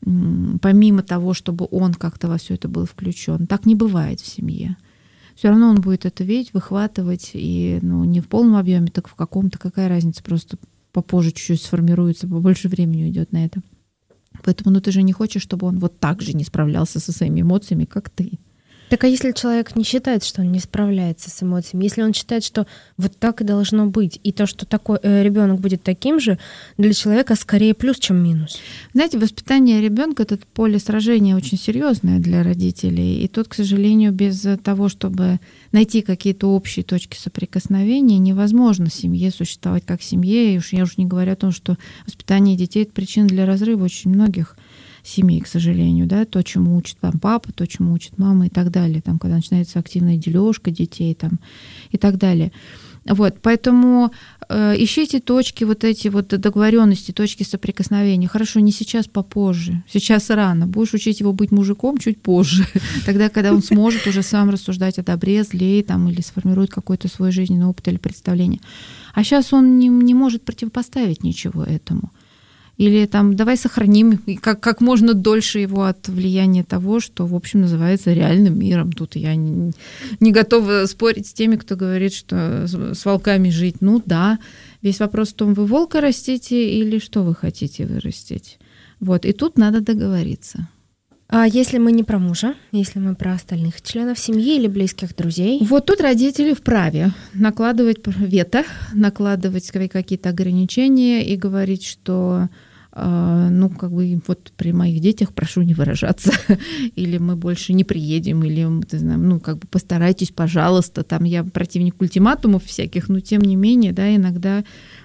помимо того, чтобы он как-то во все это был включен. Так не бывает в семье. Все равно он будет это видеть, выхватывать, и ну, не в полном объеме, так в каком-то, какая разница, просто попозже чуть-чуть сформируется, побольше времени уйдет на это. Поэтому ну, ты же не хочешь, чтобы он вот так же не справлялся со своими эмоциями, как ты. Так а если человек не считает, что он не справляется с эмоциями, если он считает, что вот так и должно быть, и то, что такой э, ребенок будет таким же, для человека скорее плюс, чем минус. Знаете, воспитание ребенка это поле сражения очень серьезное для родителей. И тут, к сожалению, без того, чтобы найти какие-то общие точки соприкосновения, невозможно в семье существовать как семье. И уж я уж не говорю о том, что воспитание детей это причина для разрыва очень многих семей, к сожалению, да, то, чему учит там папа, то, чему учит мама и так далее, там, когда начинается активная дележка детей там, и так далее. Вот, поэтому э, ищите точки, вот эти вот договоренности, точки соприкосновения. Хорошо, не сейчас, попозже. Сейчас рано. Будешь учить его быть мужиком чуть позже. Тогда, когда он сможет уже сам рассуждать о добре, зле, там, или сформирует какой-то свой жизненный опыт или представление. А сейчас он не, не может противопоставить ничего этому. Или там давай сохраним как, как можно дольше его от влияния того, что, в общем, называется реальным миром. Тут я не, не готова спорить с теми, кто говорит, что с волками жить. Ну да, весь вопрос в том, вы волка растите или что вы хотите вырастить. Вот, и тут надо договориться. А если мы не про мужа, если мы про остальных членов семьи или близких друзей? Вот тут родители вправе накладывать вето, накладывать какие-то ограничения и говорить, что ну, как бы, вот при моих детях прошу не выражаться, или мы больше не приедем, или, ты знаешь, ну, как бы постарайтесь, пожалуйста, там я противник ультиматумов всяких, но тем не менее, да, иногда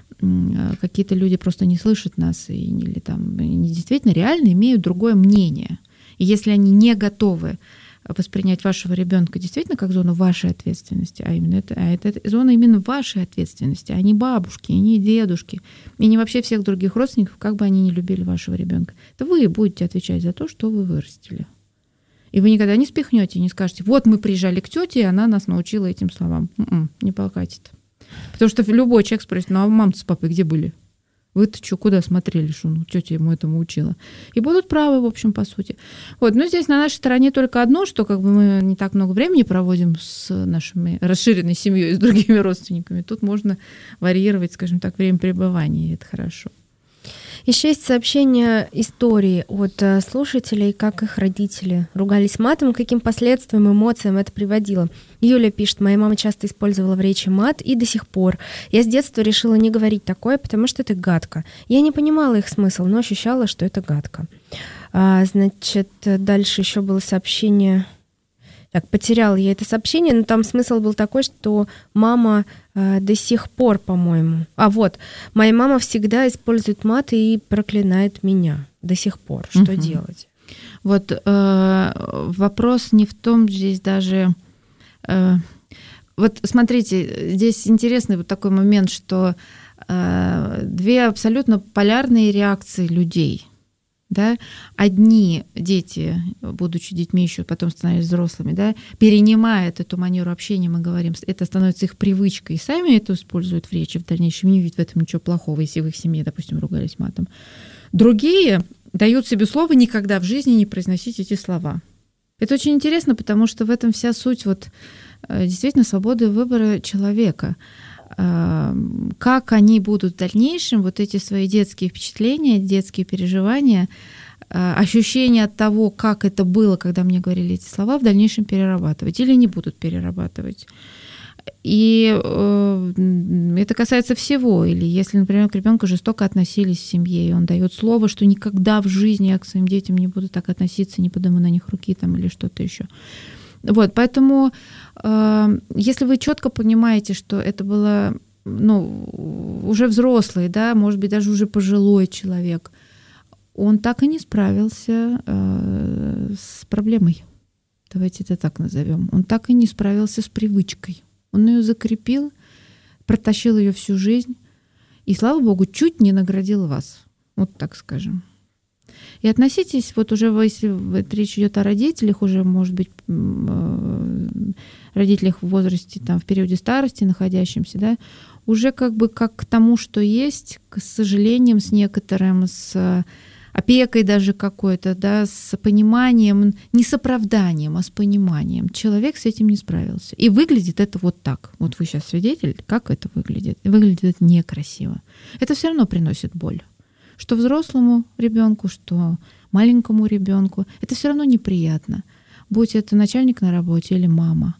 какие-то люди просто не слышат нас, и, или там они действительно реально имеют другое мнение. И если они не готовы воспринять вашего ребенка действительно как зону вашей ответственности, а именно это, а это, это зона именно вашей ответственности, а не бабушки, и не дедушки, и не вообще всех других родственников, как бы они ни любили вашего ребенка. Это вы будете отвечать за то, что вы вырастили. И вы никогда не спихнете, не скажете, вот мы приезжали к тете, и она нас научила этим словам. М-м, не покатит. Потому что любой человек спросит, ну а мама с папой где были? Вы-то что, куда смотрели, что ну, тетя ему этому учила? И будут правы, в общем, по сути. Вот. Но здесь на нашей стороне только одно, что как бы мы не так много времени проводим с нашими расширенной семьей и с другими родственниками. Тут можно варьировать, скажем так, время пребывания, и это хорошо. Еще есть сообщение истории от слушателей, как их родители ругались матом, каким последствиям, эмоциям это приводило. Юля пишет, моя мама часто использовала в речи мат и до сих пор. Я с детства решила не говорить такое, потому что это гадко. Я не понимала их смысл, но ощущала, что это гадко. А, значит, дальше еще было сообщение... Так, потеряла я это сообщение, но там смысл был такой, что мама э, до сих пор, по-моему... А вот, моя мама всегда использует мат и проклинает меня до сих пор. Что угу. делать? Вот э, вопрос не в том здесь даже... Э, вот смотрите, здесь интересный вот такой момент, что э, две абсолютно полярные реакции людей. Да? Одни дети, будучи детьми, еще потом становились взрослыми, да, перенимают эту манеру общения, мы говорим, это становится их привычкой, и сами это используют в речи в дальнейшем, не видят в этом ничего плохого, если в их семье, допустим, ругались матом. Другие дают себе слово никогда в жизни не произносить эти слова. Это очень интересно, потому что в этом вся суть вот, действительно свободы выбора человека. Как они будут в дальнейшем вот эти свои детские впечатления, детские переживания, ощущения от того, как это было, когда мне говорили эти слова, в дальнейшем перерабатывать или не будут перерабатывать. И э, это касается всего. Или если, например, к ребенку жестоко относились в семье, и он дает слово, что никогда в жизни я к своим детям не буду так относиться, не подниму на них руки там, или что-то еще. Вот, поэтому э, если вы четко понимаете, что это было, ну, уже взрослый, да, может быть, даже уже пожилой человек, он так и не справился э, с проблемой. Давайте это так назовем. Он так и не справился с привычкой. Он ее закрепил, протащил ее всю жизнь, и, слава богу, чуть не наградил вас. Вот так скажем. И относитесь, вот уже, если речь идет о родителях, уже, может быть, родителях в возрасте, там, в периоде старости находящимся, да, уже как бы как к тому, что есть, с сожалением, с некоторым, с опекой даже какой-то, да, с пониманием, не с оправданием, а с пониманием. Человек с этим не справился. И выглядит это вот так. Вот вы сейчас свидетель, как это выглядит. И выглядит это некрасиво. Это все равно приносит боль. Что взрослому ребенку, что маленькому ребенку. Это все равно неприятно. Будь это начальник на работе или мама.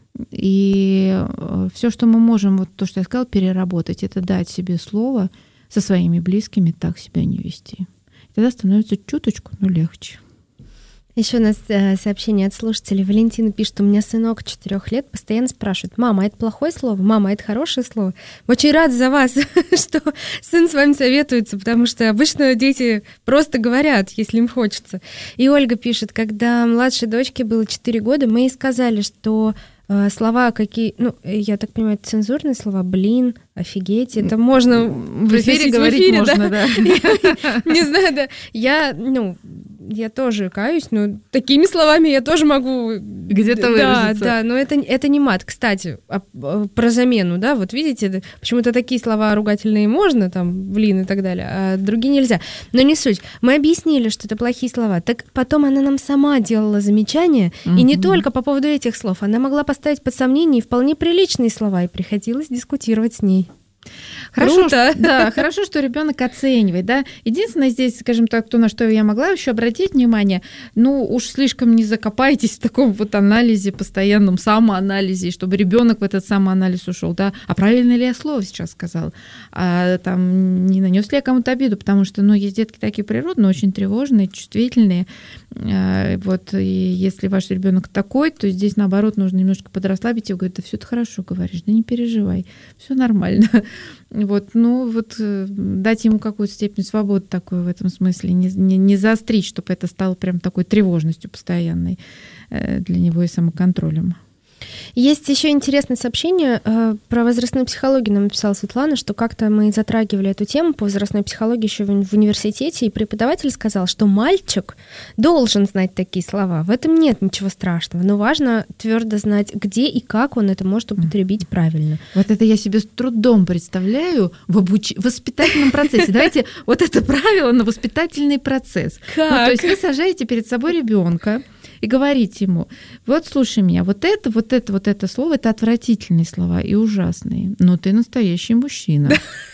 И все, что мы можем, вот то, что я сказала, переработать, это дать себе слово со своими близкими так себя не вести. Тогда становится чуточку, но легче. Еще у нас э, сообщение от слушателей. Валентина пишет, у меня сынок четырех лет постоянно спрашивает: мама, а это плохое слово? Мама, а это хорошее слово? Очень рада за вас, что сын с вами советуется, потому что обычно дети просто говорят, если им хочется. И Ольга пишет, когда младшей дочке было четыре года, мы ей сказали, что э, слова какие, ну, я так понимаю, это цензурные слова, блин, офигеть, это можно в эфире говорить, можно, да. Не знаю, да. Я, ну, я тоже каюсь, но такими словами я тоже могу где-то выразиться. Да, да, но это, это не мат. Кстати, а, а, про замену, да, вот видите, почему-то такие слова ругательные можно, там, блин и так далее, а другие нельзя. Но не суть. Мы объяснили, что это плохие слова. Так потом она нам сама делала замечания, mm-hmm. и не только по поводу этих слов. Она могла поставить под сомнение вполне приличные слова, и приходилось дискутировать с ней. Хорошо, Круто. Что, да, хорошо, что ребенок оценивает, да. Единственное здесь, скажем так, то, на что я могла еще обратить внимание, ну уж слишком не закопайтесь в таком вот анализе, постоянном самоанализе, чтобы ребенок в этот самоанализ ушел, да. А правильно ли я слово сейчас сказала? А там не нанес ли я кому-то обиду, потому что, ну, есть детки такие природные, очень тревожные, чувствительные. Вот, и если ваш ребенок такой, то здесь наоборот нужно немножко подрасслабить и говорить: да все ты хорошо говоришь, да не переживай, все нормально. Вот, ну вот дать ему какую-то степень свободы такую в этом смысле, не, не, не заострить, чтобы это стало прям такой тревожностью постоянной для него и самоконтролем. Есть еще интересное сообщение э, про возрастную психологию. Нам написала Светлана, что как-то мы затрагивали эту тему по возрастной психологии еще в, в университете, и преподаватель сказал, что мальчик должен знать такие слова. В этом нет ничего страшного, но важно твердо знать, где и как он это может употребить правильно. Вот это я себе с трудом представляю в обуч... воспитательном процессе. Давайте вот это правило на воспитательный процесс. Как? Ну, то есть вы сажаете перед собой ребенка и говорите ему: вот слушай меня, вот это, вот это, вот это слово, это отвратительные слова и ужасные, но ты настоящий мужчина.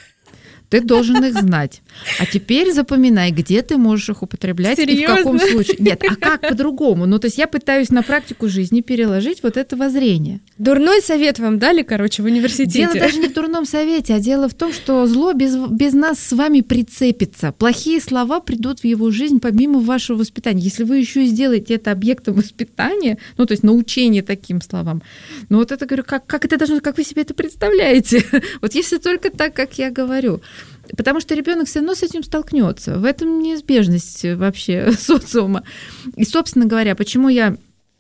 Ты должен их знать. А теперь запоминай, где ты можешь их употреблять. Серьезно? И в каком случае. Нет, а как по-другому? Ну, то есть я пытаюсь на практику жизни переложить вот это воззрение. Дурной совет вам дали, короче, в университете. Дело даже не в дурном совете, а дело в том, что зло без, без нас с вами прицепится. Плохие слова придут в его жизнь помимо вашего воспитания. Если вы еще и сделаете это объектом воспитания, ну, то есть научение таким словам, ну, вот это, говорю, как, как это должно, как вы себе это представляете? Вот если только так, как я говорю. Потому что ребенок все равно с этим столкнется. В этом неизбежность вообще социума. И, собственно говоря, почему я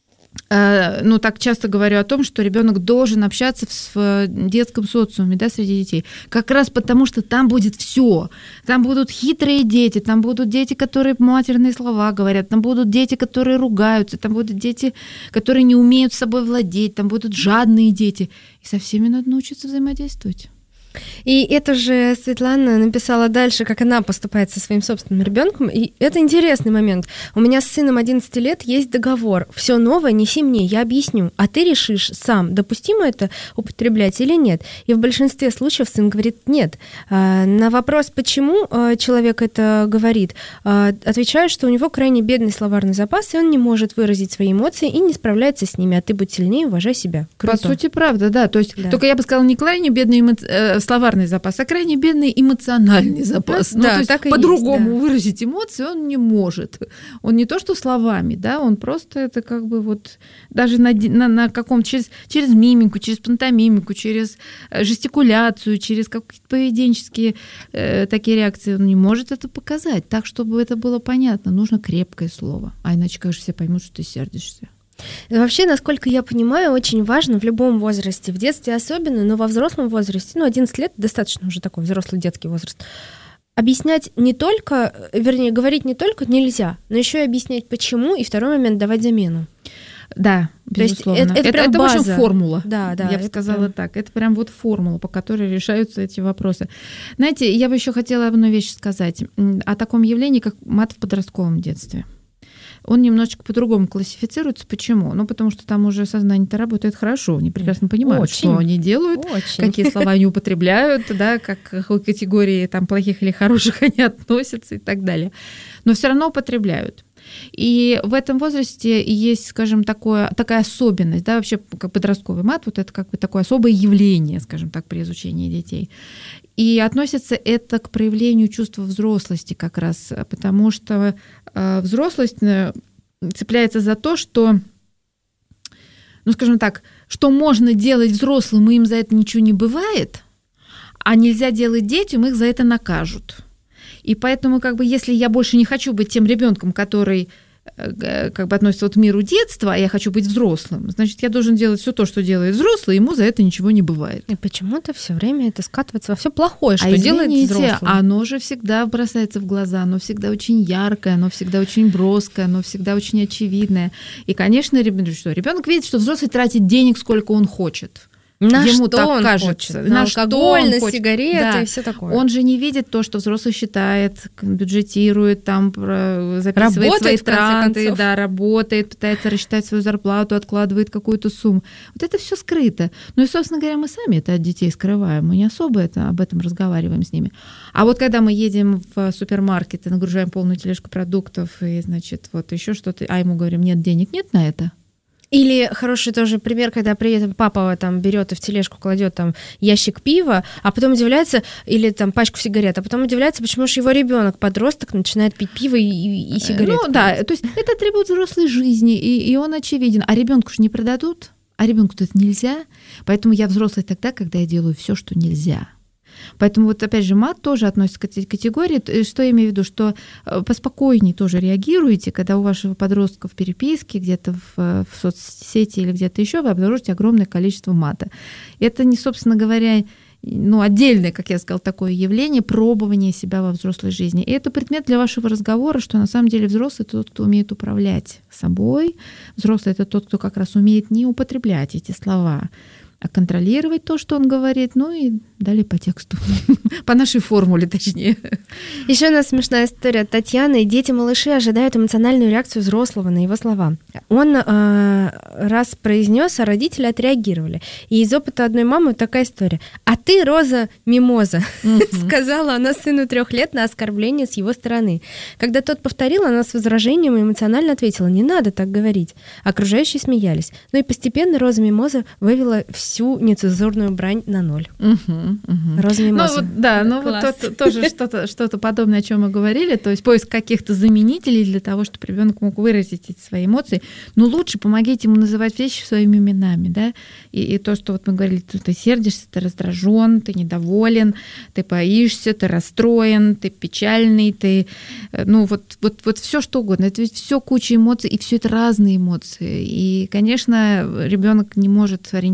э, ну, так часто говорю о том, что ребенок должен общаться в, в детском социуме, да, среди детей. Как раз потому, что там будет все. Там будут хитрые дети, там будут дети, которые матерные слова говорят, там будут дети, которые ругаются, там будут дети, которые не умеют собой владеть, там будут жадные дети. И со всеми надо научиться взаимодействовать. И это же Светлана написала дальше, как она поступает со своим собственным ребенком. И это интересный момент. У меня с сыном одиннадцати лет есть договор. Все новое неси мне, я объясню. А ты решишь сам, допустимо это употреблять или нет. И в большинстве случаев сын говорит нет. На вопрос, почему человек это говорит, отвечаю, что у него крайне бедный словарный запас, и он не может выразить свои эмоции и не справляется с ними. А ты будь сильнее, уважай себя. Круто. По сути, правда, да. То есть, да. Только я бы сказала, не крайне бедный эмо... словарный запас, а крайне бедный эмоциональный запас. Да, ну, да, то есть так и по-другому есть, да. выразить эмоции он не может. Он не то, что словами, да, он просто это как бы вот даже на, на, на каком-то через, через мимику, через пантомимику, через жестикуляцию, через какие-то поведенческие э, такие реакции он не может это показать. Так, чтобы это было понятно, нужно крепкое слово. А иначе, конечно, все поймут, что ты сердишься. Вообще, насколько я понимаю, очень важно в любом возрасте, в детстве особенно, но во взрослом возрасте, ну, одиннадцать лет достаточно уже такой взрослый детский возраст, объяснять не только, вернее, говорить не только нельзя, но еще и объяснять почему, и второй момент давать замену. Да, безусловно. То есть это, это, это, прям это база. в общем, формула. Да, да. Я бы сказала прям... так. Это прям вот формула, по которой решаются эти вопросы. Знаете, я бы еще хотела одну вещь сказать о таком явлении, как мат в подростковом детстве. Он немножечко по-другому классифицируется. Почему? Ну, потому что там уже сознание-то работает хорошо. Они прекрасно понимают, Очень. что они делают, Очень. какие слова они употребляют, да, как к категории там, плохих или хороших они относятся и так далее. Но все равно употребляют. И в этом возрасте есть, скажем, такое, такая особенность, да, вообще как подростковый мат, вот это как бы такое особое явление, скажем так, при изучении детей. И относится это к проявлению чувства взрослости как раз, потому что э, взрослость цепляется за то, что, ну, скажем так, что можно делать взрослым, и им за это ничего не бывает, а нельзя делать детям, их за это накажут. И поэтому, как бы, если я больше не хочу быть тем ребенком, который как бы относится вот к миру детства, а я хочу быть взрослым, значит, я должен делать все то, что делает взрослый, ему за это ничего не бывает. И почему-то все время это скатывается во все плохое, что а делает извините, взрослый. Оно же всегда бросается в глаза, оно всегда очень яркое, оно всегда очень броское, оно всегда очень очевидное. И, конечно, ребенок, что ребенок видит, что взрослый тратит денег, сколько он хочет. На Ему что так он кажется, хочет? на, На алкоголь, на хочет. сигареты Да. и все такое. Он же не видит то, что взрослый считает, бюджетирует, там записывает Работает, свои в конце траты, концов. да, работает, пытается рассчитать свою зарплату, откладывает какую-то сумму. Вот это все скрыто. Ну и, собственно говоря, мы сами это от детей скрываем, мы не особо это, об этом разговариваем с ними. А вот когда мы едем в супермаркет и нагружаем полную тележку продуктов и, значит, вот еще что-то, а ему говорим, нет денег, нет на это. Или хороший тоже пример, когда при этом папа там берет и в тележку кладет там ящик пива, а потом удивляется, или там пачку сигарет, а потом удивляется, почему же его ребенок, подросток, начинает пить пиво и, и, и сигареты. Ну да, то есть это атрибут взрослой жизни, и, и он очевиден. А ребенку же не продадут, а ребенку-то это нельзя. Поэтому я взрослый тогда, когда я делаю все, что нельзя. Поэтому вот опять же мат тоже относится к этой категории. Что я имею в виду? Что поспокойнее тоже реагируете, когда у вашего подростка в переписке, где-то в, в соцсети или где-то еще вы обнаружите огромное количество мата. Это не, собственно говоря, ну, отдельное, как я сказала, такое явление, пробование себя во взрослой жизни. И это предмет для вашего разговора, что на самом деле взрослый — это тот, кто умеет управлять собой. Взрослый — это тот, кто как раз умеет не употреблять эти слова, а контролировать то, что он говорит, ну и далее по тексту. По нашей формуле, точнее. Еще у нас смешная история от Татьяны. Дети-малыши ожидают эмоциональную реакцию взрослого на его слова. Он э, раз произнес, а родители отреагировали. И из опыта одной мамы такая история. «А ты, Роза, мимоза», сказала она сыну трех лет на оскорбление с его стороны. Когда тот повторил, она с возражением эмоционально ответила: «Не надо так говорить». Окружающие смеялись. Ну и постепенно Роза мимоза вывела всю нецензурную брань на ноль. Угу. Роза мимоза. Ну, вот, да, ну вот то, тоже что-то, что-то подобное, о чем мы говорили, то есть поиск каких-то заменителей для того, чтобы ребенок мог выразить эти свои эмоции. Но лучше помогите ему называть вещи своими именами, да, и, и то, что вот мы говорили, ты, ты сердишься, ты раздражен, ты недоволен, ты боишься, ты расстроен, ты печальный, ты, ну вот, вот, вот все что угодно. Это ведь все куча эмоций, и все это разные эмоции. И, конечно, ребенок не может ориентироваться в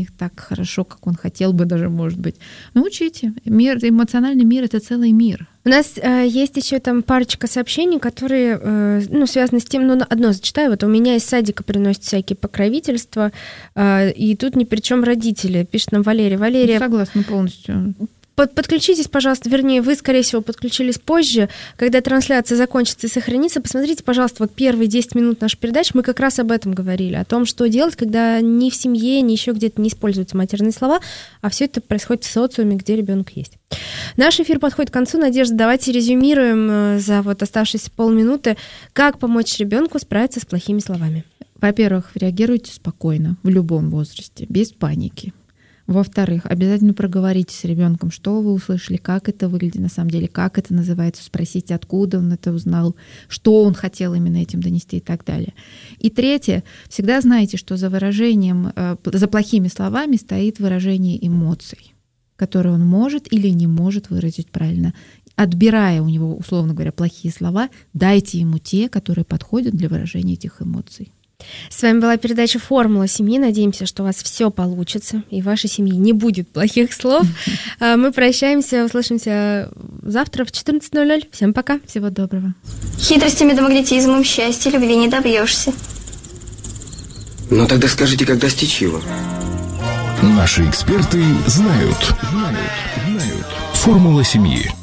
них так хорошо, как он хотел бы даже, может быть. Научите. Мир, эмоциональный мир — это целый мир. У нас э, есть еще там парочка сообщений, которые э, ну, связаны с тем, ну, одно зачитаю. Вот у меня из садика приносят всякие покровительства, э, и тут ни при чем родители. Пишет нам Валерия. Валерия, Согласна полностью. Под, подключитесь, пожалуйста, вернее, вы, скорее всего, подключились позже, когда трансляция закончится и сохранится. Посмотрите, пожалуйста, вот первые десять минут нашей передачи, мы как раз об этом говорили, о том, что делать, когда ни в семье, ни еще где-то не используются матерные слова, а все это происходит в социуме, где ребенок есть. Наш эфир подходит к концу. Надежда, давайте резюмируем за вот оставшиеся полминуты, как помочь ребенку справиться с плохими словами. Во-первых, реагируйте спокойно в любом возрасте, без паники. Во-вторых, обязательно проговорите с ребенком, что вы услышали, как это выглядит на самом деле, как это называется, спросите, откуда он это узнал, что он хотел именно этим донести и так далее. И третье, всегда знайте, что за выражением, за плохими словами стоит выражение эмоций, которые он может или не может выразить правильно. Отбирая у него, условно говоря, плохие слова, дайте ему те, которые подходят для выражения этих эмоций. С вами была передача «Формула семьи». Надеемся, что у вас все получится, и в вашей семье не будет плохих слов. Мы прощаемся, услышимся завтра в четырнадцать ноль ноль. Всем пока. Всего доброго. Хитростями да магнетизмом счастья любви не добьешься. Ну тогда скажите, как достичь его? Наши эксперты знают. Знают. Знают. Формула семьи.